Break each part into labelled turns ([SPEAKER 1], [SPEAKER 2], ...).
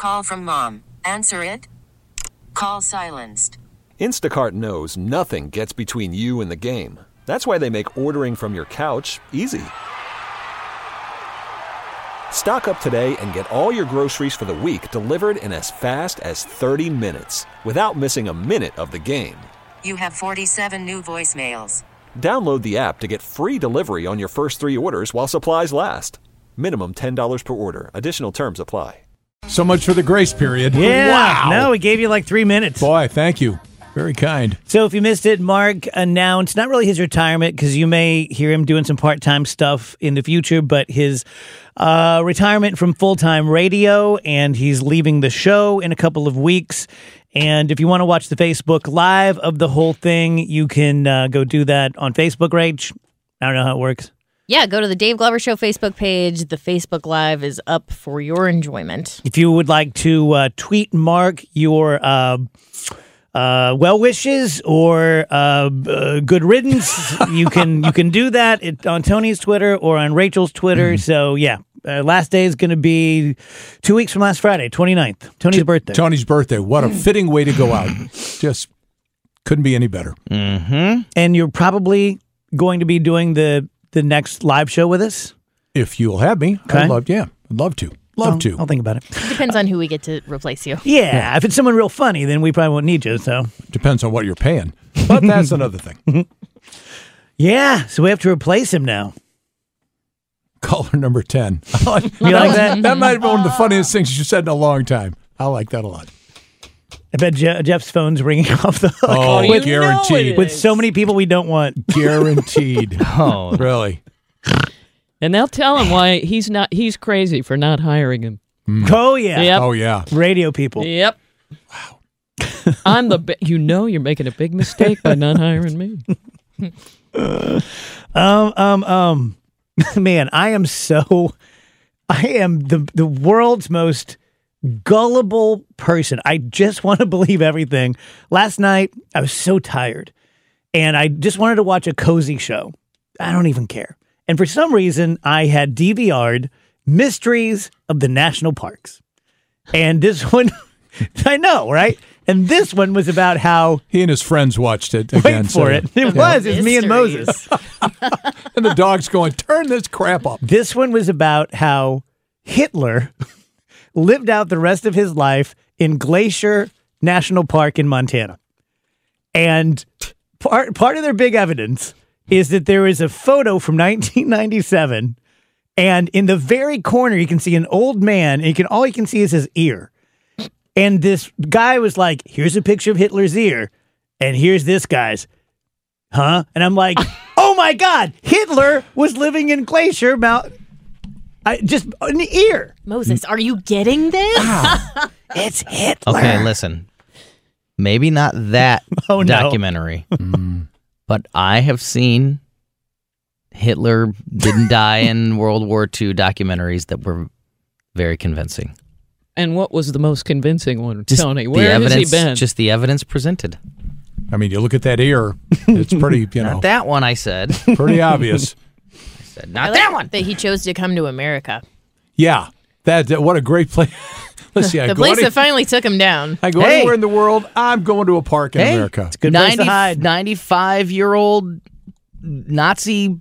[SPEAKER 1] Call from mom. Answer it. Call silenced.
[SPEAKER 2] Instacart knows nothing gets between you and the game. That's why they make ordering from your couch easy. Stock up today and get all your groceries for the week delivered in as fast as 30 minutes without missing a minute of the game.
[SPEAKER 1] You have 47 new voicemails.
[SPEAKER 2] Download the app to get free delivery on your first 3 orders while supplies last. Minimum $10 per order. Additional terms apply.
[SPEAKER 3] So much for the grace period.
[SPEAKER 4] Yeah.
[SPEAKER 3] Wow.
[SPEAKER 4] No, we gave you like 3 minutes.
[SPEAKER 3] Boy, thank you. Very kind.
[SPEAKER 4] So if you missed it, Mark announced not really his retirement because you may hear him doing some part-time stuff in the future, but his retirement from full-time radio, and he's leaving the show in a couple of weeks. And if you want to watch the Facebook Live of the whole thing, you can go do that on Facebook, Rach. I don't know how it works.
[SPEAKER 5] Yeah, go to the Dave Glover Show Facebook page. The Facebook Live is up for your enjoyment.
[SPEAKER 4] If you would like to tweet Mark your well wishes or good riddance, you can do that on Tony's Twitter or on Rachel's Twitter. So yeah, last day is going to be 2 weeks from last Friday, 29th. Tony's birthday.
[SPEAKER 3] Tony's birthday. What a fitting way to go out. Just couldn't be any better.
[SPEAKER 4] Mm-hmm. And you're probably going to be doing the next live show with us?
[SPEAKER 3] If you'll have me.
[SPEAKER 4] Okay.
[SPEAKER 3] I'd love to. Love to.
[SPEAKER 4] I'll think about it.
[SPEAKER 5] It depends on who we get to replace you.
[SPEAKER 4] Yeah, if it's someone real funny, then we probably won't need you. So
[SPEAKER 3] depends on what you're paying. But that's another thing.
[SPEAKER 4] Yeah, so we have to replace him now.
[SPEAKER 3] Caller number 10.
[SPEAKER 4] You like that?
[SPEAKER 3] That might have been one of the funniest things you said in a long time. I like that a lot.
[SPEAKER 4] I bet Jeff's phone's ringing off the hook.
[SPEAKER 3] Oh, guaranteed.
[SPEAKER 4] With so many people we don't want.
[SPEAKER 3] Guaranteed.
[SPEAKER 6] Oh,
[SPEAKER 3] really?
[SPEAKER 6] And they'll tell him why he's crazy for not hiring him.
[SPEAKER 4] Oh, yeah.
[SPEAKER 6] Yep.
[SPEAKER 3] Oh, yeah.
[SPEAKER 4] Radio people.
[SPEAKER 6] Yep. Wow. I'm you're making a big mistake by not hiring me.
[SPEAKER 4] Man, I am the world's most gullible person. I just want to believe everything. Last night, I was so tired, and I just wanted to watch a cozy show. I don't even care. And for some reason, I had DVR'd Mysteries of the National Parks. And this one, I know, right? And this one was about how...
[SPEAKER 3] He and his friends watched it again.
[SPEAKER 4] Wait for it. It was. It's me and Moses.
[SPEAKER 3] And the dog's going, turn this crap up.
[SPEAKER 4] This one was about how Hitler lived out the rest of his life in Glacier National Park in Montana. And part of their big evidence is that there is a photo from 1997, and in the very corner you can see an old man, and all you can see is his ear. And this guy was like, here's a picture of Hitler's ear, and here's this guy's. Huh? And I'm like, oh my God, Hitler was living in Glacier Mountain. Just an ear.
[SPEAKER 5] Moses, are you getting this?
[SPEAKER 4] It's Hitler.
[SPEAKER 6] Okay, listen. Maybe not that documentary, but I have seen Hitler didn't die in World War II documentaries that were very convincing. And what was the most convincing one, Just Tony? Where has he been? Just the evidence presented.
[SPEAKER 3] I mean, you look at that ear, it's pretty,
[SPEAKER 6] Not that one, I said.
[SPEAKER 3] pretty obvious.
[SPEAKER 6] Not that one.
[SPEAKER 5] That he chose to come to America.
[SPEAKER 3] Yeah. What a great place. Let's see.
[SPEAKER 5] The place that finally took him down.
[SPEAKER 3] I go anywhere in the world, I'm going to a park in America.
[SPEAKER 4] It's a good place to hide.
[SPEAKER 6] 95-year-old Nazi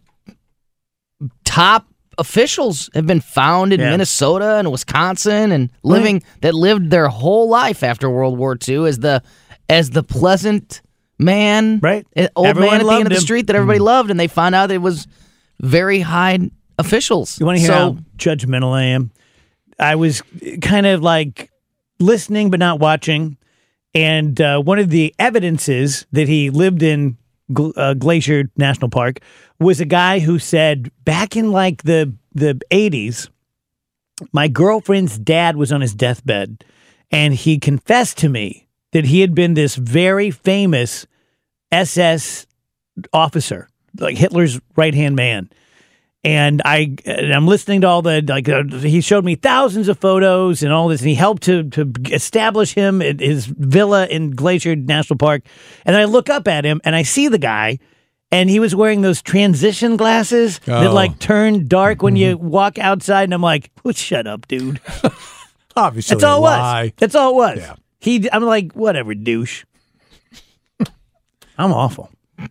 [SPEAKER 6] top officials have been found in Minnesota and Wisconsin and lived their whole life after World War II as the pleasant man,
[SPEAKER 4] right?
[SPEAKER 6] Old
[SPEAKER 4] Everyone
[SPEAKER 6] man at the end of the
[SPEAKER 4] loved him.
[SPEAKER 6] street that everybody loved, and they found out it was very high officials.
[SPEAKER 4] You want to hear how judgmental I am? I was kind of like listening but not watching, and one of the evidences that he lived in Glacier National Park was a guy who said back in like the 80s, my girlfriend's dad was on his deathbed, and he confessed to me that he had been this very famous SS officer, like Hitler's right-hand man. And I'm listening to all he showed me thousands of photos and all this, and he helped to establish him at his villa in Glacier National Park. And I look up at him, and I see the guy, and he was wearing those transition glasses that like turn dark when you walk outside, and I'm like, shut up, dude.
[SPEAKER 3] Obviously,
[SPEAKER 4] That's all it
[SPEAKER 3] lie.
[SPEAKER 4] was. That's all it was.
[SPEAKER 3] Yeah.
[SPEAKER 4] I'm like, whatever, douche. I'm awful.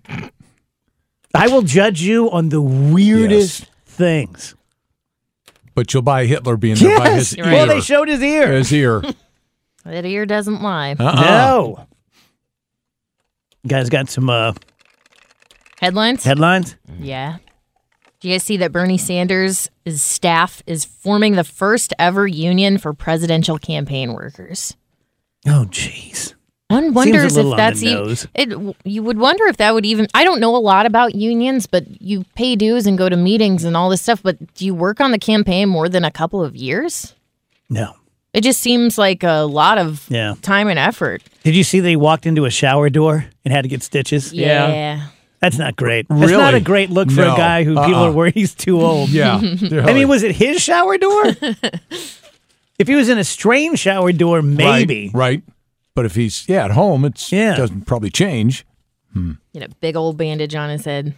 [SPEAKER 4] I will judge you on the weirdest things.
[SPEAKER 3] But you'll buy Hitler being there by his ear.
[SPEAKER 4] Well, they showed his ear.
[SPEAKER 3] His ear.
[SPEAKER 5] That ear doesn't lie.
[SPEAKER 4] No. You guys got some
[SPEAKER 5] Headlines?
[SPEAKER 4] headlines?
[SPEAKER 5] Yeah. Do you guys see that Bernie Sanders' staff is forming the first ever union for presidential campaign workers?
[SPEAKER 4] Oh, jeez.
[SPEAKER 5] One wonders
[SPEAKER 4] little
[SPEAKER 5] if
[SPEAKER 4] on
[SPEAKER 5] that's
[SPEAKER 4] the nose.
[SPEAKER 5] you would wonder if that would even. I don't know a lot about unions, but you pay dues and go to meetings and all this stuff. But do you work on the campaign more than a couple of years?
[SPEAKER 4] No.
[SPEAKER 5] It just seems like a lot of time and effort.
[SPEAKER 4] Did you see they walked into a shower door and had to get stitches?
[SPEAKER 5] Yeah.
[SPEAKER 4] That's not great. That's
[SPEAKER 3] Really?
[SPEAKER 4] not a great look for
[SPEAKER 3] No.
[SPEAKER 4] a guy who people are worried he's too old.
[SPEAKER 3] Yeah.
[SPEAKER 4] I mean, was it his shower door? If he was in a strange shower door, maybe.
[SPEAKER 3] Right. But if he's at home, it doesn't probably change.
[SPEAKER 5] Big old bandage on his head.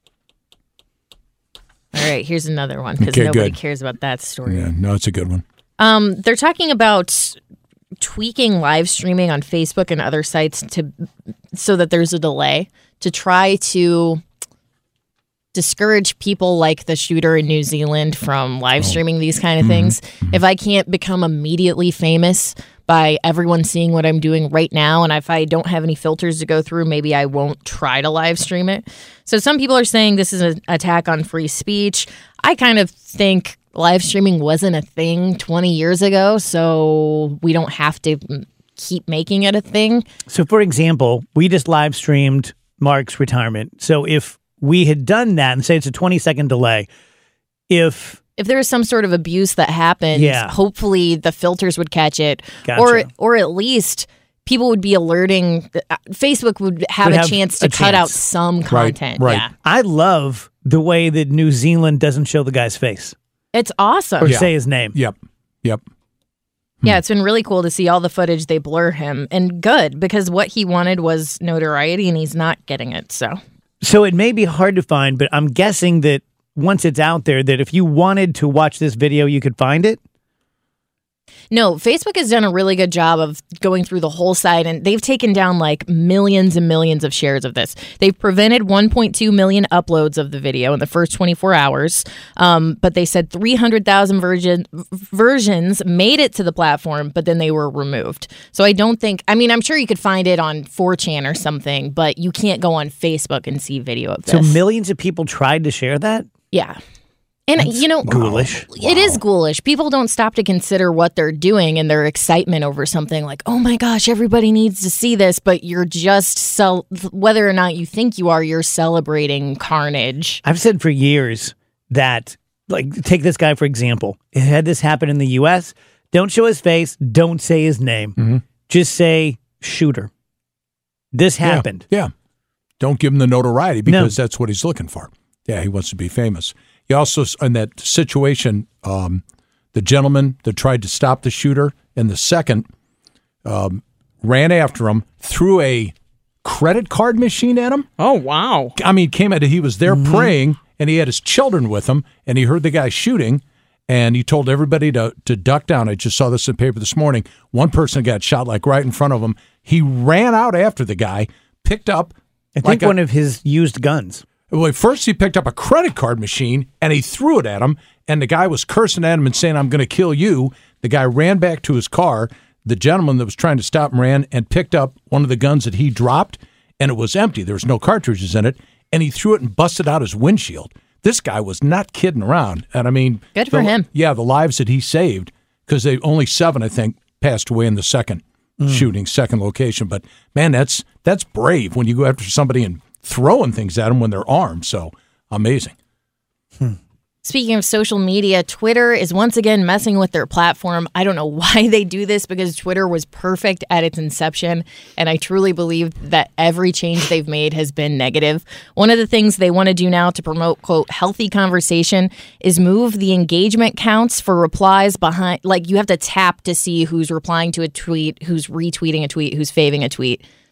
[SPEAKER 5] All right, here's another one because
[SPEAKER 3] Okay,
[SPEAKER 5] nobody
[SPEAKER 3] good.
[SPEAKER 5] cares about that story.
[SPEAKER 3] Yeah, no, it's a good one.
[SPEAKER 5] They're talking about tweaking live streaming on Facebook and other sites so that there's a delay to try to discourage people like the shooter in New Zealand from live streaming these kind of things. If I can't become immediately famous by everyone seeing what I'm doing right now, and if I don't have any filters to go through, maybe I won't try to live stream it. So some people are saying this is an attack on free speech. I kind of think live streaming wasn't a thing 20 years ago, so we don't have to keep making it a thing.
[SPEAKER 4] So, for example, we just live streamed Mark's retirement. So if we had done that and say it's a 20-second delay, if
[SPEAKER 5] there was some sort of abuse that happened, hopefully the filters would catch it,
[SPEAKER 4] Gotcha.
[SPEAKER 5] or at least people would be alerting. Facebook would have a chance to cut out some content.
[SPEAKER 3] right.
[SPEAKER 5] Yeah,
[SPEAKER 4] I love the way that New Zealand doesn't show the guy's face
[SPEAKER 5] it's awesome.
[SPEAKER 4] or say his name.
[SPEAKER 3] Yep.
[SPEAKER 5] Yeah, it's been really cool to see all the footage. They blur him, and good, because what he wanted was notoriety, and he's not getting it.
[SPEAKER 4] So it may be hard to find, but I'm guessing that once it's out there, that if you wanted to watch this video, you could find it.
[SPEAKER 5] No, Facebook has done a really good job of going through the whole site, and they've taken down like millions and millions of shares of this. They've prevented 1.2 million uploads of the video in the first 24 hours, but they said 300,000 versions made it to the platform, but then they were removed. So I don't think, I'm sure you could find it on 4chan or something, but you can't go on Facebook and see video of this.
[SPEAKER 4] So millions of people tried to share that?
[SPEAKER 5] Yeah. And,
[SPEAKER 4] ghoulish.
[SPEAKER 5] It is ghoulish. People don't stop to consider what they're doing and their excitement over something like, oh my gosh, everybody needs to see this, but you're just, whether or not you think you are, you're celebrating carnage.
[SPEAKER 4] I've said for years that, take this guy for example. Had this happen in the U.S., don't show his face, don't say his name. Just say shooter. This happened.
[SPEAKER 3] Yeah. Don't give him the notoriety because that's what he's looking for. Yeah, he wants to be famous. He also, in that situation, the gentleman that tried to stop the shooter and the second ran after him, threw a credit card machine at him.
[SPEAKER 5] Oh, wow.
[SPEAKER 3] He was there praying, and he had his children with him, and he heard the guy shooting, and he told everybody to duck down. I just saw this in the paper this morning. One person got shot right in front of him. He ran out after the guy, picked up
[SPEAKER 4] I think one of his used guns.
[SPEAKER 3] Well, first he picked up a credit card machine and he threw it at him, and the guy was cursing at him and saying, "I'm going to kill you." The guy ran back to his car. The gentleman that was trying to stop him ran and picked up one of the guns that he dropped, and it was empty. There was no cartridges in it, and he threw it and busted out his windshield. This guy was not kidding around. And
[SPEAKER 5] good for him.
[SPEAKER 3] Yeah, the lives that he saved, because only 7, I think, passed away in the second shooting, second location. But man, that's brave when you go after somebody and throwing things at them when they're armed. So amazing.
[SPEAKER 5] Speaking of social media, Twitter is once again messing with their platform. I don't know why they do this, because Twitter was perfect at its inception, and I truly believe that every change they've made has been negative. One of the things they want to do now to promote, quote, healthy conversation is move the engagement counts for replies behind, you have to tap to see who's replying to a tweet, who's retweeting a tweet, who's faving a tweet.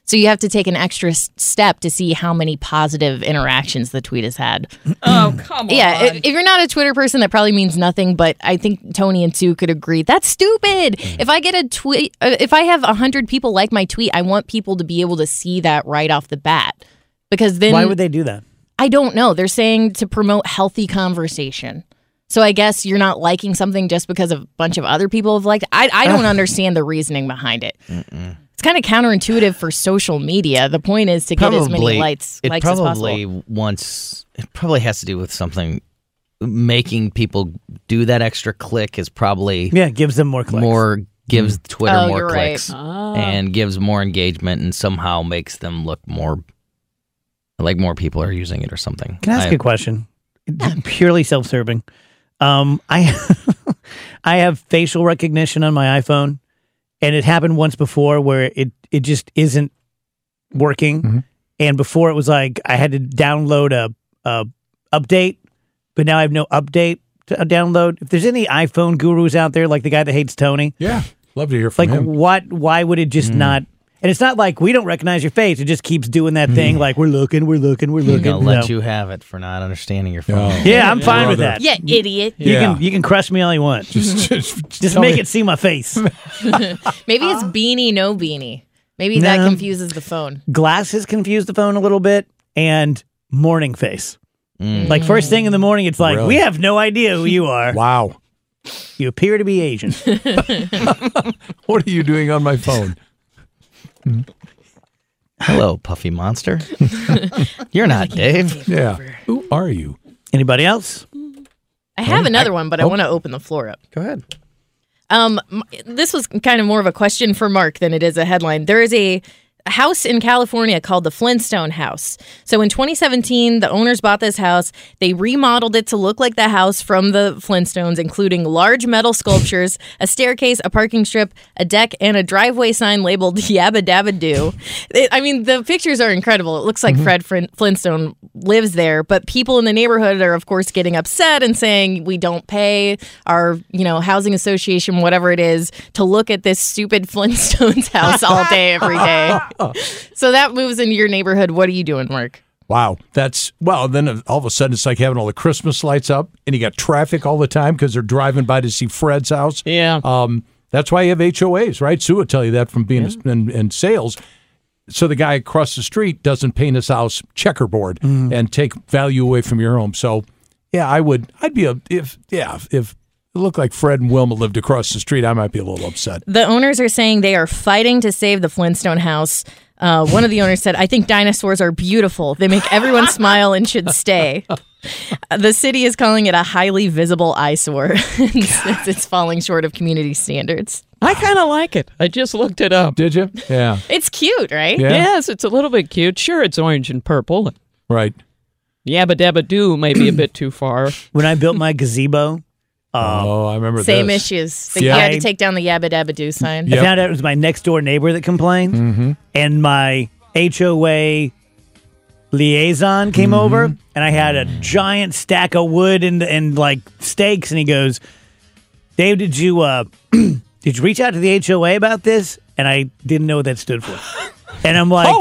[SPEAKER 5] So you have to take an extra step to see how many positive interactions the tweet has had.
[SPEAKER 7] Oh, come on.
[SPEAKER 5] Yeah, if you're not a Twitter person, that probably means nothing, but I think Tony and Sue could agree. That's stupid. If I get a tweet, if I have 100 people like my tweet, I want people to be able to see that right off the bat. Because then...
[SPEAKER 4] Why would they do that?
[SPEAKER 5] I don't know. They're saying to promote healthy conversation. So I guess you're not liking something just because a bunch of other people have liked it. I don't understand the reasoning behind it. It's kind of counterintuitive for social media. The point is to get as many likes as possible.
[SPEAKER 6] It probably has to do with something. Making people do that extra click is probably
[SPEAKER 4] gives them more clicks.
[SPEAKER 6] Gives Twitter more
[SPEAKER 5] you're
[SPEAKER 6] clicks and gives more engagement and somehow makes them look more like more people are using it or something.
[SPEAKER 4] Can I ask a question? Purely self-serving. I have facial recognition on my iPhone, and it happened once before where it just isn't working. And before it was like I had to download a update, but now I have no update to download. If there's any iPhone gurus out there, like the guy that hates Tony,
[SPEAKER 3] love to hear from him.
[SPEAKER 4] Why would it just not? And it's not like we don't recognize your face. It just keeps doing that thing like we're looking.
[SPEAKER 6] We're gonna let you have it for not understability your phone.
[SPEAKER 4] Yeah, I'm fine with that.
[SPEAKER 5] Yeah, idiot.
[SPEAKER 4] You can crush me all you want. Just make it see my face.
[SPEAKER 5] Maybe it's beanie, no beanie. Maybe that confuses the phone.
[SPEAKER 4] Glasses confuse the phone a little bit, and morning face. Like first thing in the morning, it's like we have no idea who you are.
[SPEAKER 3] Wow,
[SPEAKER 4] you appear to be Asian.
[SPEAKER 3] What are you doing on my phone?
[SPEAKER 6] Hello, Puffy Monster. You're not Dave.
[SPEAKER 3] Yeah. Who are you?
[SPEAKER 4] Anybody else?
[SPEAKER 5] I have another one, but I want to open the floor up.
[SPEAKER 6] Go ahead.
[SPEAKER 5] This was kind of more of a question for Mark than it is a headline. There is a house in California called the Flintstone House. So in 2017, the owners bought this house. They remodeled it to look like the house from the Flintstones, including large metal sculptures, a staircase, a parking strip, a deck, and a driveway sign labeled Yabba Dabba Doo. I mean, the pictures are incredible. It looks like Fred Flintstone lives there, but people in the neighborhood are, of course, getting upset and saying we don't pay our, housing association, whatever it is, to look at this stupid Flintstones house all day, every day. So that moves into your neighborhood. What are you doing, Mark?
[SPEAKER 3] Wow. Then all of a sudden it's like having all the Christmas lights up and you got traffic all the time because they're driving by to see Fred's house.
[SPEAKER 7] Yeah.
[SPEAKER 3] That's why you have HOAs, right? Sue would tell you that from being in sales. So the guy across the street doesn't paint his house checkerboard and take value away from your home. So, yeah, if it looked like Fred and Wilma lived across the street, I might be a little upset.
[SPEAKER 5] The owners are saying they are fighting to save the Flintstone house. One of the owners said, I think dinosaurs are beautiful. They make everyone smile and should stay. The city is calling it a highly visible eyesore. It's falling short of community standards.
[SPEAKER 7] I kind of like it. I just looked it up.
[SPEAKER 3] Did you? Yeah.
[SPEAKER 5] It's cute, right?
[SPEAKER 3] Yeah.
[SPEAKER 7] Yes, it's a little bit cute. Sure, it's orange and purple.
[SPEAKER 3] Right.
[SPEAKER 7] Yabba Dabba Doo may be a bit too far.
[SPEAKER 4] When I built my gazebo,
[SPEAKER 3] I remember
[SPEAKER 5] same
[SPEAKER 3] this.
[SPEAKER 5] issues. You had to take down the Yabba Dabba Doo sign.
[SPEAKER 4] I found out it was my next door neighbor that complained, and my HOA liaison came over, and I had a giant stack of wood and like stakes, and he goes, Dave, did you reach out to the HOA about this? And I didn't know what that stood for. And I'm like,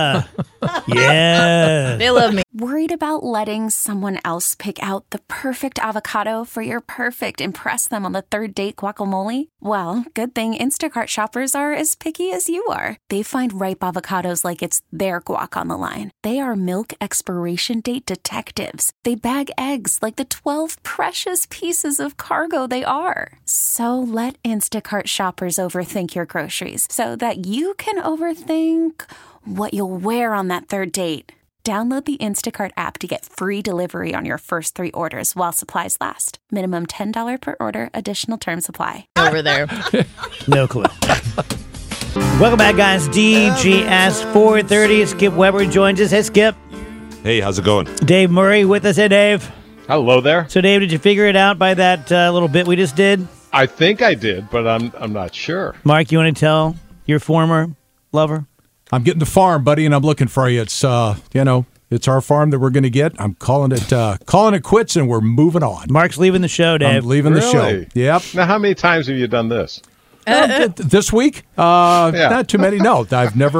[SPEAKER 4] yeah.
[SPEAKER 5] They love me.
[SPEAKER 8] Worried about letting someone else pick out the perfect avocado for your perfect impress them on the third date guacamole? Well, good thing Instacart shoppers are as picky as you are. They find ripe avocados like it's their guac on the line. They are milk expiration date detectives. They bag eggs like the 12 precious pieces of cargo they are. So let Instacart shoppers overthink your groceries so that you can overthink what you'll wear on that third date. Download the Instacart app to get free delivery on your first 3 orders while supplies last. Minimum $10 per order. Additional terms apply.
[SPEAKER 5] Over there.
[SPEAKER 4] No clue. Welcome back, guys. DGS 430. Skip Weber joins us. Hey, Skip.
[SPEAKER 9] Hey, how's it going?
[SPEAKER 4] Dave Murray with us. Hey, Dave.
[SPEAKER 9] Hello there.
[SPEAKER 4] So, Dave, did you figure it out by that little bit we just did?
[SPEAKER 9] I think I did, but I'm not sure.
[SPEAKER 4] Mark, you want to tell your former lover?
[SPEAKER 3] I'm getting the farm, buddy, and I'm looking for you. It's it's our farm that we're going to get. I'm calling it quits, and we're moving on.
[SPEAKER 4] Mark's leaving the show, Dave.
[SPEAKER 3] I'm leaving the show. Yep.
[SPEAKER 9] Now, how many times have you done this?
[SPEAKER 3] This week? Not too many. No, I've never.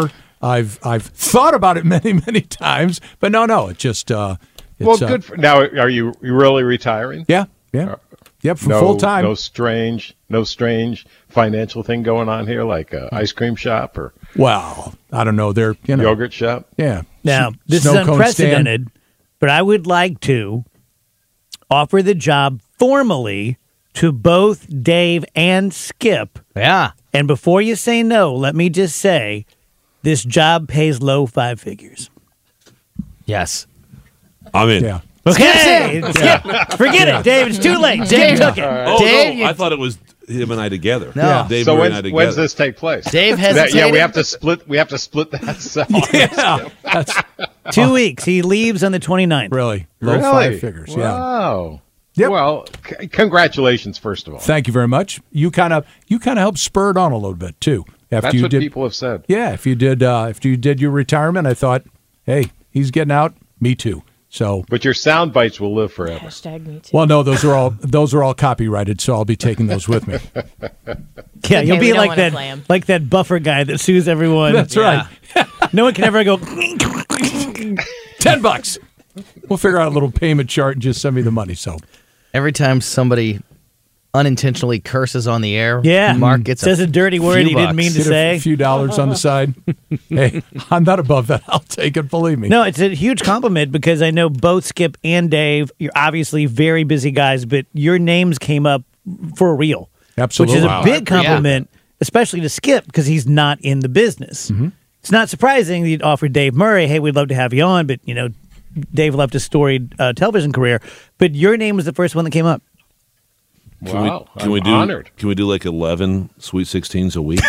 [SPEAKER 3] I've thought about it many, many times, but no, it just it's,
[SPEAKER 9] Well, good. Now, are you really retiring?
[SPEAKER 3] Yeah. Yep, for full time.
[SPEAKER 9] No strange financial thing going on here, like an ice cream shop or
[SPEAKER 3] Well, I don't know. They're
[SPEAKER 9] yogurt shop.
[SPEAKER 3] Yeah.
[SPEAKER 4] Now, this
[SPEAKER 3] Snow
[SPEAKER 4] is
[SPEAKER 3] cone
[SPEAKER 4] unprecedented, but I would like to offer the job formally to both Dave and Skip.
[SPEAKER 6] Yeah.
[SPEAKER 4] And before you say no, let me just say this job pays low 5 figures.
[SPEAKER 6] Yes.
[SPEAKER 10] I'm in.
[SPEAKER 3] Yeah.
[SPEAKER 4] Okay. Skip. Forget it, Dave. It's too late. Dave took it.
[SPEAKER 10] Oh,
[SPEAKER 6] Dave,
[SPEAKER 10] no, I thought it was him and I together.
[SPEAKER 6] No. Yeah.
[SPEAKER 10] Dave,
[SPEAKER 9] So
[SPEAKER 10] Murray, and I together.
[SPEAKER 9] when's this take place?
[SPEAKER 6] Dave hesitated.
[SPEAKER 9] Yeah, we have to split. We have to split that cell.
[SPEAKER 3] Yeah. That's
[SPEAKER 4] 2 weeks. He leaves on the 29th.
[SPEAKER 3] really low
[SPEAKER 9] Really?
[SPEAKER 3] 5 figures. Yeah.
[SPEAKER 9] Wow.
[SPEAKER 3] Yep.
[SPEAKER 9] Well, congratulations, first of all.
[SPEAKER 3] Thank you very much. You kind of helped spur it on a little bit too. After
[SPEAKER 9] That's
[SPEAKER 3] you
[SPEAKER 9] what
[SPEAKER 3] did,
[SPEAKER 9] people have said.
[SPEAKER 3] Yeah, if you did your retirement, I thought, hey, he's getting out. Me too. So,
[SPEAKER 9] But your sound bites will live forever.
[SPEAKER 5] #me too.
[SPEAKER 3] well, no, those are all copyrighted, so I'll be taking those with me.
[SPEAKER 4] Yeah, you'll
[SPEAKER 5] we
[SPEAKER 4] be
[SPEAKER 5] don't
[SPEAKER 4] like
[SPEAKER 5] wanna play 'em.
[SPEAKER 4] that buffer guy that sues everyone.
[SPEAKER 3] That's right.
[SPEAKER 4] No one can ever go.
[SPEAKER 3] $10. We'll figure out a little payment chart and just send me the money. So,
[SPEAKER 6] Every time somebody unintentionally curses on the air,
[SPEAKER 4] Yeah,
[SPEAKER 6] Mark gets
[SPEAKER 4] says a dirty word
[SPEAKER 6] few
[SPEAKER 4] he didn't mean to
[SPEAKER 6] bucks.
[SPEAKER 3] get
[SPEAKER 4] say.
[SPEAKER 3] a few dollars on the side. Hey, I'm not above that. I'll take it. Believe me.
[SPEAKER 4] No, it's a huge compliment because I know both Skip and Dave, you're obviously very busy guys, but your names came up for real.
[SPEAKER 3] Absolutely.
[SPEAKER 4] Which is
[SPEAKER 3] Wow.
[SPEAKER 4] a big compliment, especially to Skip because he's not in the business. It's not surprising that you'd offer Dave Murray, hey, we'd love to have you on, but, Dave left a storied television career. But your name was the first one that came up.
[SPEAKER 9] Wow.
[SPEAKER 10] Can we
[SPEAKER 9] I'm
[SPEAKER 10] do?
[SPEAKER 9] honored.
[SPEAKER 10] Can we do like 11 Sweet 16s a week?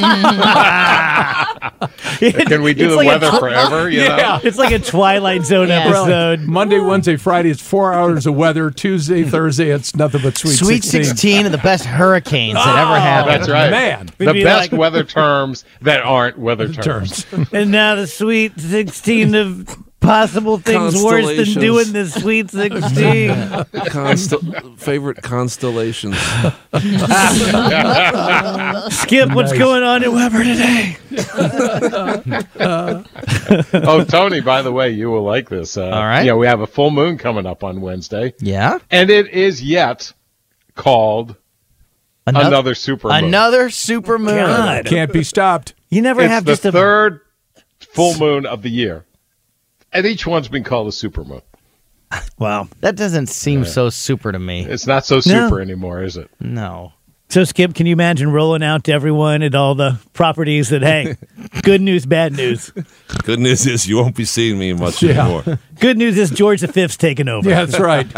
[SPEAKER 9] Can we do
[SPEAKER 4] It's
[SPEAKER 9] the
[SPEAKER 4] like a
[SPEAKER 9] weather forever? You know?
[SPEAKER 4] It's like a Twilight Zone
[SPEAKER 5] Yeah.
[SPEAKER 4] episode.
[SPEAKER 3] Monday, Wednesday, Friday, it's 4 hours of weather. Tuesday, Thursday, it's nothing but
[SPEAKER 6] Sweet 16 of the best hurricanes that ever happened.
[SPEAKER 9] That's right.
[SPEAKER 3] Man.
[SPEAKER 9] The
[SPEAKER 4] We'd be
[SPEAKER 9] best
[SPEAKER 4] like-
[SPEAKER 9] weather terms that aren't weather terms.
[SPEAKER 4] And now the Sweet 16 of possible things worse than
[SPEAKER 10] Constellations.
[SPEAKER 4] doing the Sweet 16.
[SPEAKER 10] Favorite constellations.
[SPEAKER 4] Skip, what's going on in Weber today?
[SPEAKER 9] Oh, Tony, by the way, you will like this. All
[SPEAKER 6] right.
[SPEAKER 9] Yeah, we have a full moon coming up on Wednesday.
[SPEAKER 6] Yeah?
[SPEAKER 9] And it is yet called another supermoon.
[SPEAKER 6] Another supermoon.
[SPEAKER 4] God.
[SPEAKER 3] Can't be stopped.
[SPEAKER 4] You never
[SPEAKER 9] It's
[SPEAKER 4] have
[SPEAKER 9] the
[SPEAKER 4] just a
[SPEAKER 9] third full moon of the year. And each one's been called a supermoon.
[SPEAKER 4] Wow.
[SPEAKER 6] That doesn't seem so super to me.
[SPEAKER 9] It's not so super anymore, is it?
[SPEAKER 6] No.
[SPEAKER 4] So, Skip, can you imagine rolling out to everyone at all the properties that, hey, good news, bad news.
[SPEAKER 10] Good news is you won't be seeing me much anymore.
[SPEAKER 4] Good news is George V's taking over.
[SPEAKER 3] Yeah, that's right.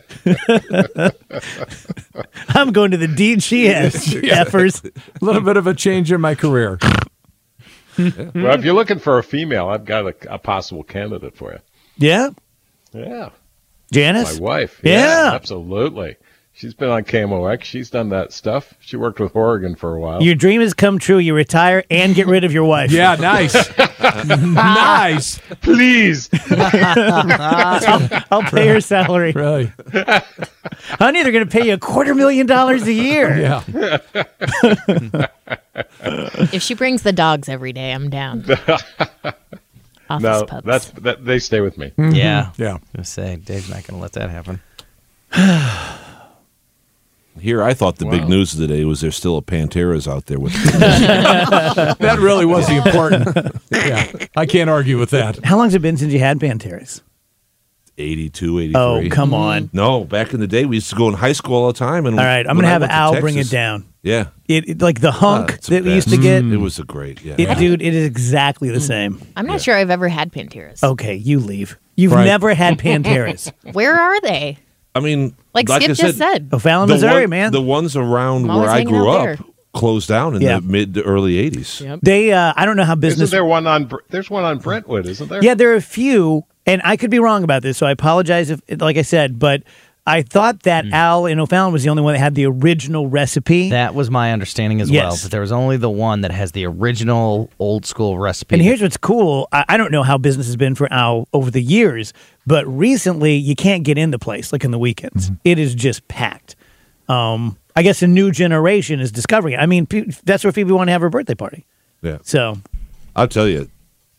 [SPEAKER 4] I'm going to the DGS, effers.
[SPEAKER 3] A little bit of a change in my career.
[SPEAKER 9] Well, if you're looking for a female, I've got a possible candidate for you.
[SPEAKER 4] Yeah?
[SPEAKER 9] Yeah.
[SPEAKER 4] Janice?
[SPEAKER 9] My wife.
[SPEAKER 4] Yeah.
[SPEAKER 9] Absolutely. She's been on KMOX. She's done that stuff. She worked with Oregon for a while.
[SPEAKER 4] Your dream has come true. You retire and get rid of your wife.
[SPEAKER 3] Yeah, nice. Nice.
[SPEAKER 9] Please.
[SPEAKER 4] I'll pay her salary.
[SPEAKER 3] Really?
[SPEAKER 4] Honey, they're going to pay you $250,000 a year.
[SPEAKER 3] Yeah.
[SPEAKER 5] If she brings the dogs every day, I'm down. Office
[SPEAKER 9] No,
[SPEAKER 5] pups.
[SPEAKER 9] they stay with me.
[SPEAKER 6] Yeah.
[SPEAKER 3] Yeah.
[SPEAKER 6] I was gonna say, Dave's not going to let that happen.
[SPEAKER 10] Here, I thought the big news of the day was there's still a Panteras out there with.
[SPEAKER 3] That really was the important. Yeah. I can't argue with that.
[SPEAKER 4] How long's it been since you had Panteras?
[SPEAKER 10] 82, 83.
[SPEAKER 4] Oh, come on.
[SPEAKER 10] No, back in the day, we used to go in high school all the time. And
[SPEAKER 4] All right, I'm going to have Al bring it down.
[SPEAKER 10] Yeah.
[SPEAKER 4] It like the hunk
[SPEAKER 10] It's
[SPEAKER 4] that
[SPEAKER 10] the
[SPEAKER 4] we used to
[SPEAKER 10] best.
[SPEAKER 4] get.
[SPEAKER 10] It was a great, yeah.
[SPEAKER 4] Dude, it is exactly the same.
[SPEAKER 5] I'm not sure I've ever had Panteras.
[SPEAKER 4] Okay, you leave. You've
[SPEAKER 3] Right.
[SPEAKER 4] never had Panteras.
[SPEAKER 5] Where are they?
[SPEAKER 10] I mean,
[SPEAKER 5] Like Skip
[SPEAKER 10] I
[SPEAKER 5] just said.
[SPEAKER 4] O'Fallon,
[SPEAKER 10] the
[SPEAKER 4] Missouri,
[SPEAKER 10] one-
[SPEAKER 4] man.
[SPEAKER 10] The ones around
[SPEAKER 5] I'm
[SPEAKER 10] where
[SPEAKER 5] always
[SPEAKER 10] I
[SPEAKER 5] hanging
[SPEAKER 10] grew
[SPEAKER 5] out
[SPEAKER 10] up
[SPEAKER 5] there.
[SPEAKER 10] closed down in
[SPEAKER 4] Yeah.
[SPEAKER 10] the mid to early 80s.
[SPEAKER 5] Yep.
[SPEAKER 4] They, I don't know how business.
[SPEAKER 9] Isn't there one on? There's one on Brentwood, isn't there?
[SPEAKER 4] Yeah, there are a few, and I could be wrong about this, so I apologize if, like I said, but I thought that Al in O'Fallon was the only one that had the original recipe.
[SPEAKER 6] That was my understanding as
[SPEAKER 4] Yes.
[SPEAKER 6] well. That there was only the one that has the original old school recipe.
[SPEAKER 4] And here's what's cool. I don't know how business has been for Al over the years, but recently you can't get in the place like in the weekends. It is just packed. I guess a new generation is discovering it. I mean, that's where Phoebe wanted to have her birthday party.
[SPEAKER 10] Yeah.
[SPEAKER 4] So,
[SPEAKER 10] I'll tell you,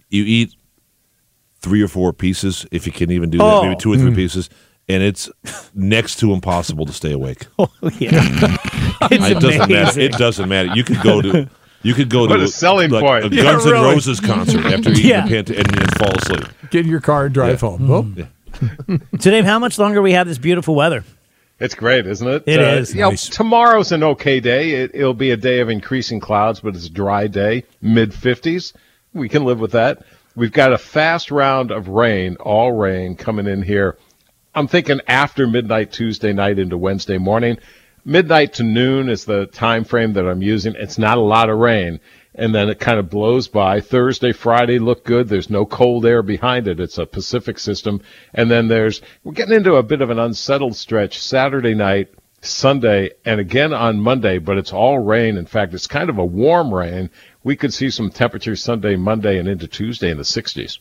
[SPEAKER 10] you eat 3 or 4 pieces, if you can even do that, maybe 2 or 3 pieces, and it's next to impossible to stay awake.
[SPEAKER 4] Oh, yeah.
[SPEAKER 10] It doesn't matter. It doesn't matter. You could go to
[SPEAKER 9] What a selling point.
[SPEAKER 10] a Guns N' Roses concert after eating a and fall asleep.
[SPEAKER 3] Get in your car and drive home. Oh.
[SPEAKER 4] So, Dave, how much longer we have this beautiful weather?
[SPEAKER 9] It's great, isn't it?
[SPEAKER 4] It is.
[SPEAKER 3] Nice.
[SPEAKER 9] Tomorrow's an okay day. It'll be a day of increasing clouds, but it's a dry day, mid-50s. We can live with that. We've got a fast round of rain, all rain, coming in here. I'm thinking after midnight Tuesday night into Wednesday morning. Midnight to noon is the time frame that I'm using. It's not a lot of rain, and then it kind of blows by. Thursday, Friday look good. There's no cold air behind it. It's a Pacific system. And then we're getting into a bit of an unsettled stretch Saturday night, Sunday, and again on Monday, but it's all rain. In fact, it's kind of a warm rain. We could see some temperatures Sunday, Monday, and into Tuesday in the 60s.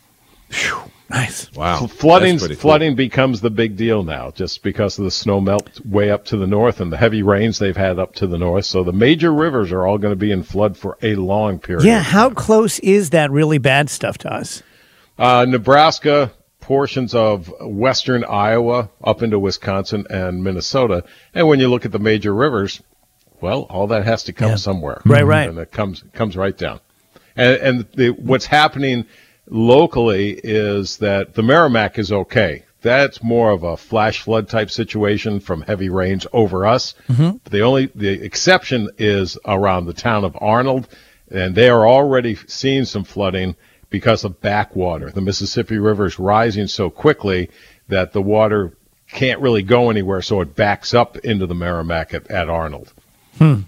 [SPEAKER 4] Nice.
[SPEAKER 10] Wow.
[SPEAKER 9] Flooding becomes the big deal now, just because of the snow melt way up to the north and the heavy rains they've had up to the north. So the major rivers are all going to be in flood for a long period.
[SPEAKER 4] Yeah, how close is that really bad stuff to us?
[SPEAKER 9] Nebraska, portions of western Iowa, up into Wisconsin and Minnesota. And when you look at the major rivers, well, all that has to come somewhere.
[SPEAKER 4] Right.
[SPEAKER 9] And it comes right down. And what's happening locally is that the Merrimack is okay. That's more of a flash flood type situation from heavy rains over us. The exception is around the town of Arnold, and they are already seeing some flooding because of backwater. The Mississippi River is rising so quickly that the water can't really go anywhere, so it backs up into the Merrimack at Arnold. And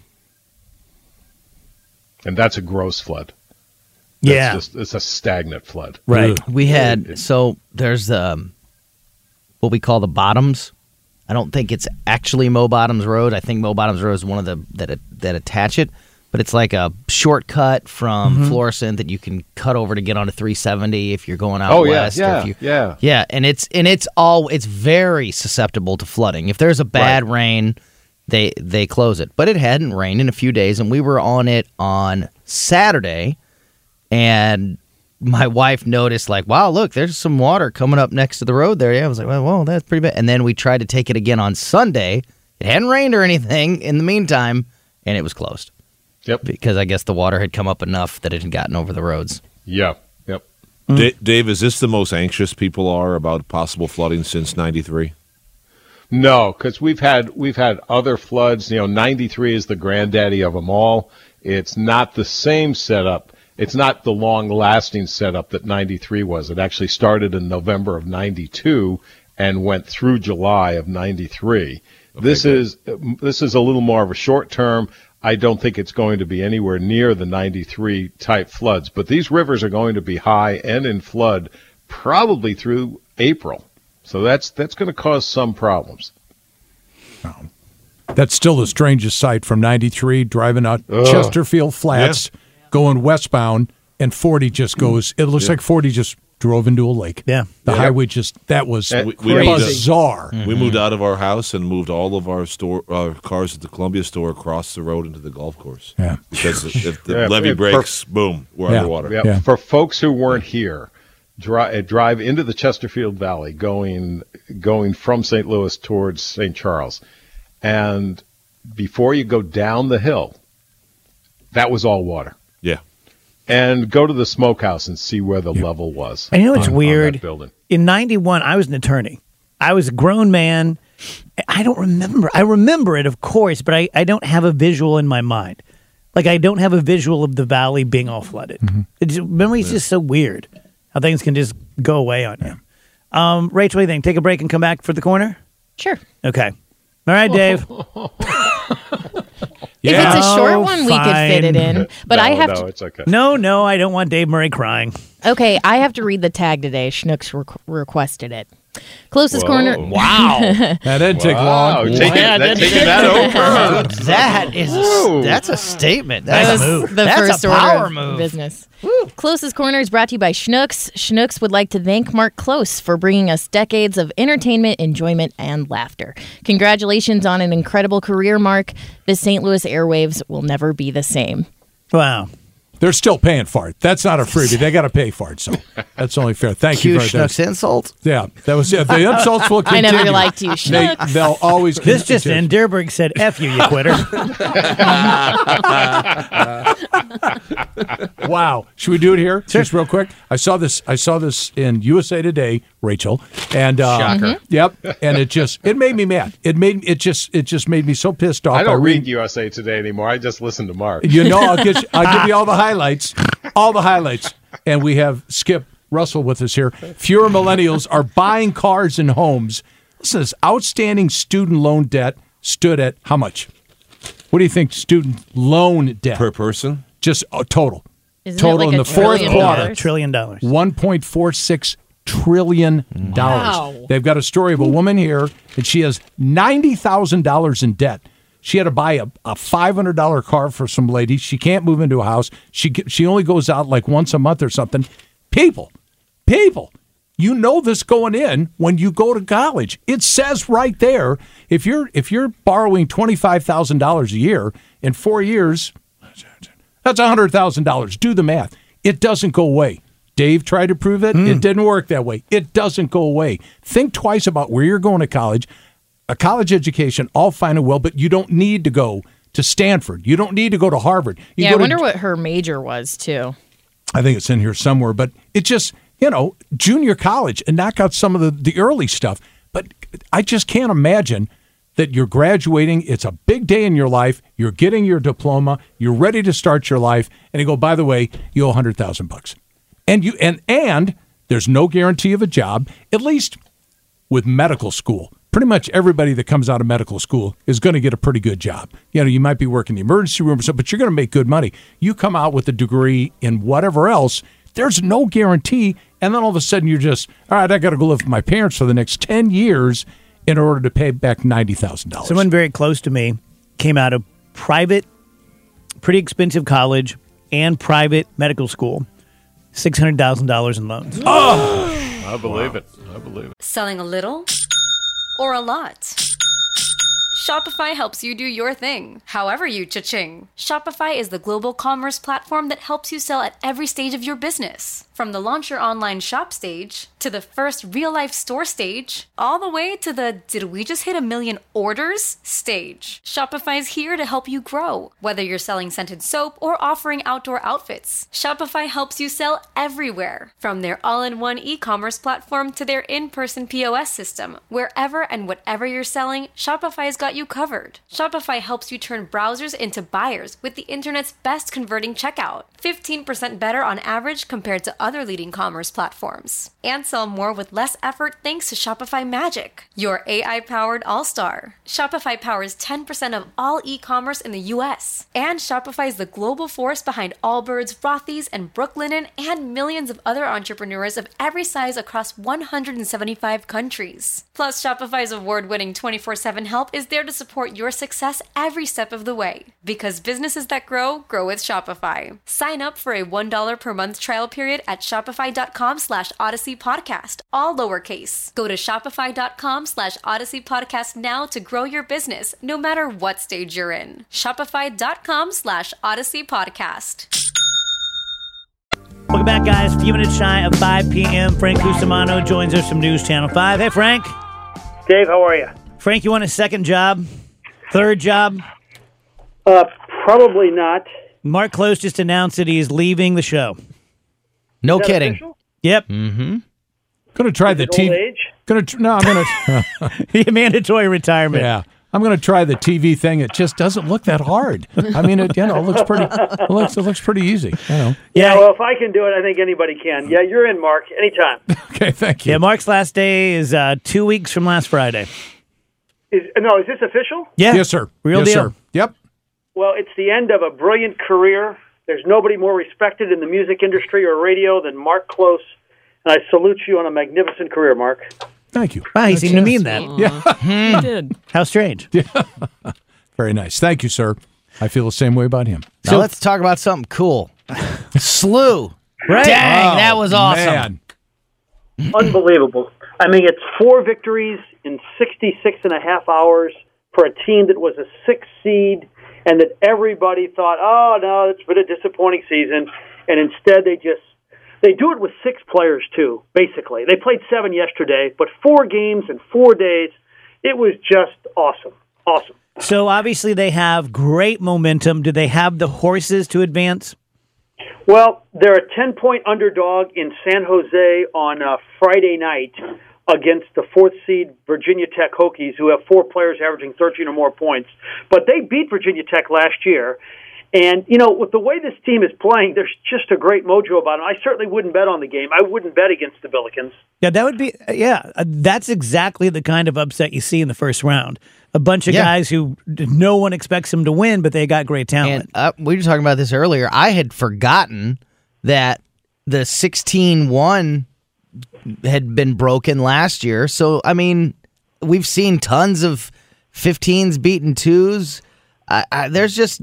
[SPEAKER 9] that's a gross flood. It's a stagnant flood.
[SPEAKER 4] Right.
[SPEAKER 6] We had, there's what we call the bottoms. I don't think it's actually Mo Bottoms Road. I think Mo Bottoms Road is one of the that attach it, but it's like a shortcut from Florissant that you can cut over to get onto 370 if you're going out west. Yeah, and it's very susceptible to flooding. If there's a bad rain, they close it. But it hadn't rained in a few days, and we were on it on Saturday. And my wife noticed, like, wow, look, there's some water coming up next to the road there. Yeah, I was like, well, that's pretty bad. And then we tried to take it again on Sunday. It hadn't rained or anything in the meantime, and it was closed.
[SPEAKER 9] Yep.
[SPEAKER 6] Because I guess the water had come up enough that it had gotten over the roads.
[SPEAKER 9] Yeah. Yep.
[SPEAKER 10] Dave, is this the most anxious people are about possible flooding since '93?
[SPEAKER 9] No, because we've had other floods. 93 is the granddaddy of them all. It's not the same setup. It's not the long-lasting setup that 93 was. It actually started in November of 92 and went through July of 93. Okay, this is a little more of a short term. I don't think it's going to be anywhere near the 93 type floods, but these rivers are going to be high and in flood probably through April. So that's going to cause some problems.
[SPEAKER 3] That's still the strangest sight from 93, driving out Chesterfield Flats. Yeah. Going westbound, and 40 just goes. It looks like 40 just drove into a lake.
[SPEAKER 4] Yeah,
[SPEAKER 3] the highway that was bizarre.
[SPEAKER 10] We moved out of our house and moved all of our cars at the Columbia store across the road into the golf course. Yeah, because if the levee breaks, boom, we're underwater.
[SPEAKER 9] Yeah. For folks who weren't here, drive into the Chesterfield Valley, going from St. Louis towards St. Charles, and before you go down the hill, that was all water.
[SPEAKER 10] Yeah.
[SPEAKER 9] And go to the smokehouse and see where the level was.
[SPEAKER 4] I know it's weird. In 91, I was an attorney. I was a grown man. I don't remember. I remember it, of course, but I don't have a visual in my mind. Like, I don't have a visual of the valley being all flooded. Memory's just so weird how things can just go away on you. Rachel, what do you think? Take a break and come back for the corner?
[SPEAKER 5] Sure.
[SPEAKER 4] Okay. All right, Dave.
[SPEAKER 5] If it's a short one, we could fit it in. But I have to.
[SPEAKER 9] It's okay.
[SPEAKER 4] No, I don't want Dave Murray crying.
[SPEAKER 5] Okay, I have to read the tag today. Schnooks requested it. Closest corner.
[SPEAKER 6] Wow.
[SPEAKER 3] That didn't take long.
[SPEAKER 9] Taking that over.
[SPEAKER 6] That's a statement. That's a move.
[SPEAKER 5] The
[SPEAKER 6] That's
[SPEAKER 5] first
[SPEAKER 6] a power
[SPEAKER 5] order
[SPEAKER 6] move.
[SPEAKER 5] of business. Woo. Closest Corner is brought to you by Schnooks. Schnooks would like to thank Mark Close for bringing us decades of entertainment, enjoyment, and laughter. Congratulations on an incredible career, Mark. The St. Louis airwaves will never be the same.
[SPEAKER 4] Wow.
[SPEAKER 3] They're still paying for it. That's not a freebie. They got to pay for it, so that's only fair. Thank you very much.
[SPEAKER 6] Insult?
[SPEAKER 3] Yeah, that was it. The insults will continue.
[SPEAKER 5] I never liked you, Schnucks.
[SPEAKER 3] They'll always
[SPEAKER 4] This just in, Derberg said, F you, you quitter.
[SPEAKER 3] Wow. Should we do it here? Just real quick. I saw this in USA Today, Rachel. And
[SPEAKER 6] Shocker.
[SPEAKER 3] Yep. And it made me mad. It just made me so pissed off.
[SPEAKER 9] I don't read USA Today anymore. I just listen to Mark.
[SPEAKER 3] You know, I'll give you all the highlights. All the highlights. And we have Skip Russell with us here. Fewer millennials are buying cars and homes. Listen, this outstanding student loan debt stood at how much? What do you think student loan debt?
[SPEAKER 10] Per person?
[SPEAKER 3] Just total.
[SPEAKER 5] Isn't
[SPEAKER 3] total
[SPEAKER 5] it like
[SPEAKER 3] in
[SPEAKER 5] $1
[SPEAKER 3] the fourth
[SPEAKER 5] trillion?
[SPEAKER 3] quarter.
[SPEAKER 4] $1 trillion.
[SPEAKER 3] $1.46 trillion.
[SPEAKER 5] Wow.
[SPEAKER 3] They've got a story of a woman here, and she has $90,000 in debt. She had to buy a $500 car for some lady. She can't move into a house. She only goes out like once a month or something. People, you know this going in when you go to college. It says right there, if you're borrowing $25,000 a year in 4 years, that's $100,000. Do the math. It doesn't go away. Dave tried to prove it. It didn't work that way. It doesn't go away. Think twice about where you're going to college. A college education, all fine and well, but you don't need to go to Stanford. You don't need to go to Harvard.
[SPEAKER 5] I wonder what her major was, too.
[SPEAKER 3] I think it's in here somewhere, but it just, junior college and knock out some of the early stuff. But I just can't imagine that you're graduating. It's a big day in your life. You're getting your diploma. You're ready to start your life. And you go, by the way, you owe $100,000. And there's no guarantee of a job, at least with medical school. Pretty much everybody that comes out of medical school is going to get a pretty good job. You might be working in the emergency room or something, but you're going to make good money. You come out with a degree in whatever else, there's no guarantee. And then all of a sudden you're just, all right, I got to go live with my parents for the next 10 years in order to pay back $90,000.
[SPEAKER 4] Someone very close to me came out of private, pretty expensive college and private medical school, $600,000 in loans.
[SPEAKER 9] Oh, I believe it. I believe it.
[SPEAKER 11] Selling a little or a lot? Shopify helps you do your thing, however you cha-ching. Shopify is the global commerce platform that helps you sell at every stage of your business. From the launch your online shop stage, to the first real-life store stage, all the way to the did we just hit 1 million orders stage. Shopify is here to help you grow. Whether you're selling scented soap or offering outdoor outfits, Shopify helps you sell everywhere. From their all-in-one e-commerce platform to their in-person POS system, wherever and whatever you're selling, Shopify's got you covered. Shopify helps you turn browsers into buyers with the internet's best converting checkout. 15% better on average compared to other leading commerce platforms. And sell more with less effort thanks to Shopify Magic, your AI-powered all-star. Shopify powers 10% of all e-commerce in the U.S. And Shopify is the global force behind Allbirds, Rothy's, and Brooklinen, and millions of other entrepreneurs of every size across 175 countries. Plus, Shopify's award-winning 24/7 help is there to support your success every step of the way. Because businesses that grow with Shopify. Sign up for a $1 per month trial period at shopify.com/Odyssey Podcast, all lowercase. Go to shopify.com/Odyssey Podcast now to grow your business, no matter what stage you're in. Shopify.com/Odyssey Podcast.
[SPEAKER 4] Welcome back, guys. A few minutes shy of 5 p.m. Frank Cusimano joins us from News Channel 5. Hey, Frank.
[SPEAKER 12] Dave, how are you?
[SPEAKER 4] Frank, you want a second job? Third job?
[SPEAKER 12] Probably not.
[SPEAKER 4] Mark Close just announced that he's leaving the show.
[SPEAKER 6] No kidding.
[SPEAKER 12] Official?
[SPEAKER 4] Yep.
[SPEAKER 3] Going to try the
[SPEAKER 12] Old
[SPEAKER 3] TV.
[SPEAKER 12] age?
[SPEAKER 4] I'm going to mandatory retirement.
[SPEAKER 3] Yeah. I'm going to try the TV thing. It just doesn't look that hard. I mean, it looks pretty. It looks pretty easy.
[SPEAKER 12] Yeah, well, if I can do it, I think anybody can. Yeah, you're in, Mark. Anytime.
[SPEAKER 3] Okay, thank you.
[SPEAKER 4] Yeah, Mark's last day is 2 weeks from last Friday.
[SPEAKER 12] Is this official?
[SPEAKER 4] Yeah.
[SPEAKER 3] Yes, sir.
[SPEAKER 4] Real
[SPEAKER 3] yes,
[SPEAKER 4] deal.
[SPEAKER 3] Sir. Yep.
[SPEAKER 12] Well, it's the end of a brilliant career. There's nobody more respected in the music industry or radio than Mark Close, and I salute you on a magnificent career, Mark.
[SPEAKER 3] Thank you.
[SPEAKER 4] Wow, he seemed to mean that.
[SPEAKER 3] Yeah.
[SPEAKER 7] He did.
[SPEAKER 4] How strange.
[SPEAKER 3] Yeah. Very nice. Thank you, sir. I feel the same way about him.
[SPEAKER 6] Now let's talk about something cool. Slew.
[SPEAKER 4] Right.
[SPEAKER 6] Dang, that was awesome.
[SPEAKER 3] Man.
[SPEAKER 12] Unbelievable. I mean, it's 4 victories in 66 and a half hours for a team that was a 6th seed. and that everybody thought, oh, no, it's been a disappointing season. And instead they do it with 6 players, too, basically. They played 7 yesterday, but 4 games in 4 days. It was just awesome. Awesome.
[SPEAKER 4] So obviously they have great momentum. Do they have the horses to advance?
[SPEAKER 12] Well, they're a 10-point underdog in San Jose on Friday night against the 4th seed Virginia Tech Hokies, who have 4 players averaging 13 or more points. But they beat Virginia Tech last year. And, with the way this team is playing, there's just a great mojo about them. I certainly wouldn't bet on the game. I wouldn't bet against the Billikens.
[SPEAKER 4] Yeah, that would be, that's exactly the kind of upset you see in the first round. A bunch of guys who no one expects them to win, but they got great talent.
[SPEAKER 6] And we were talking about this earlier. I had forgotten that the 16-1 had been broken last year. So, I mean, we've seen tons of 15s beating 2s. There's just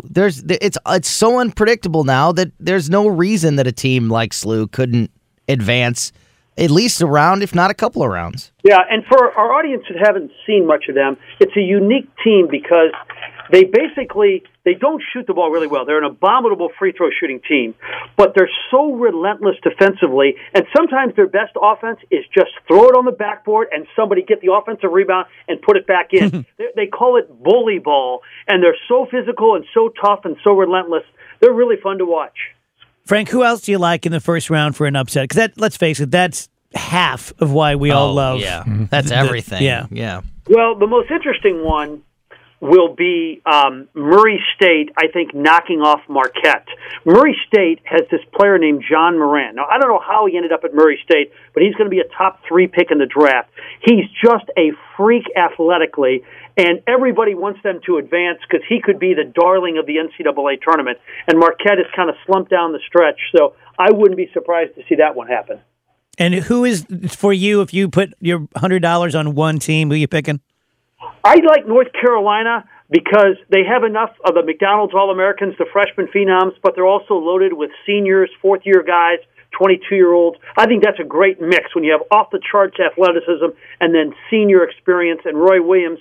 [SPEAKER 6] it's so unpredictable now that there's no reason that a team like SLU couldn't advance at least a round, if not a couple of rounds.
[SPEAKER 12] Yeah, and for our audience that haven't seen much of them, it's a unique team because they don't shoot the ball really well. They're an abominable free throw shooting team, but they're so relentless defensively, and sometimes their best offense is just throw it on the backboard and somebody get the offensive rebound and put it back in. They call it bully ball, and they're so physical and so tough and so relentless. They're really fun to watch.
[SPEAKER 4] Frank, who else do you like in the first round for an upset? Because let's face it, that's half of why we all love.
[SPEAKER 6] Yeah, that's everything. Yeah.
[SPEAKER 12] Well, the most interesting one will be Murray State, I think, knocking off Marquette. Murray State has this player named John Moran. Now, I don't know how he ended up at Murray State, but he's going to be a top 3 pick in the draft. He's just a freak athletically, and everybody wants them to advance because he could be the darling of the NCAA tournament. And Marquette has kind of slumped down the stretch, so I wouldn't be surprised to see that one happen.
[SPEAKER 4] And who is, for you, if you put your $100 on one team, who are you picking?
[SPEAKER 12] I like North Carolina because they have enough of the McDonald's All-Americans, the freshman phenoms, but they're also loaded with seniors, 4th-year guys, 22-year-olds. I think that's a great mix when you have off-the-charts athleticism and then senior experience. And Roy Williams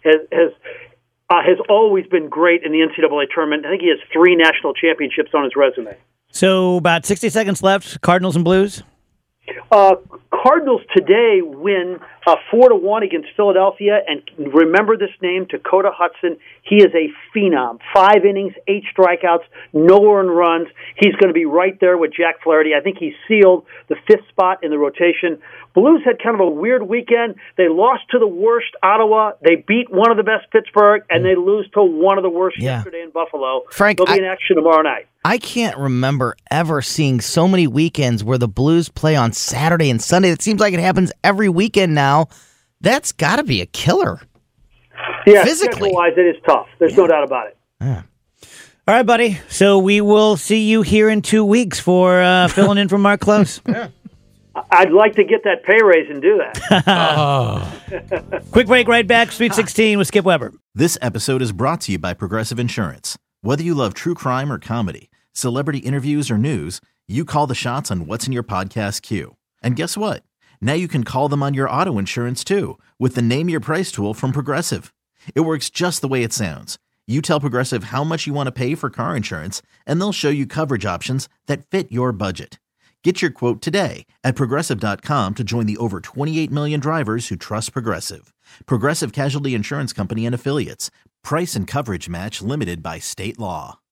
[SPEAKER 12] has always been great in the NCAA tournament. I think he has 3 national championships on his resume.
[SPEAKER 4] So about 60 seconds left, Cardinals and Blues?
[SPEAKER 12] Cardinals today win 4-1 against Philadelphia, and remember this name, Dakota Hudson. He is a phenom. 5 innings, 8 strikeouts, no earned runs. He's going to be right there with Jack Flaherty. I think he sealed the 5th spot in the rotation. Blues had kind of a weird weekend. They lost to the worst, Ottawa. They beat one of the best, Pittsburgh, and they lose to one of the worst yesterday in Buffalo.
[SPEAKER 6] Frank,
[SPEAKER 12] they'll be in action tomorrow night.
[SPEAKER 6] I can't remember ever seeing so many weekends where the Blues play on Saturday and Sunday. It seems like it happens every weekend now. That's got to be a killer.
[SPEAKER 12] Yeah,
[SPEAKER 6] physically.
[SPEAKER 12] Schedule-wise, it is tough. There's no doubt about it.
[SPEAKER 6] Yeah.
[SPEAKER 4] All right, buddy. So we will see you here in 2 weeks for filling in for Mark Close.
[SPEAKER 12] Yeah. I'd like to get that pay raise and do that.
[SPEAKER 4] Quick break, right back. Sweet 16 with Skip Weber.
[SPEAKER 13] This episode is brought to you by Progressive Insurance. Whether you love true crime or comedy, celebrity interviews or news, you call the shots on what's in your podcast queue. And guess what? Now you can call them on your auto insurance too with the Name Your Price tool from Progressive. It works just the way it sounds. You tell Progressive how much you want to pay for car insurance, and they'll show you coverage options that fit your budget. Get your quote today at Progressive.com to join the over 28 million drivers who trust Progressive. Progressive Casualty Insurance Company and Affiliates. Price and coverage match limited by state law.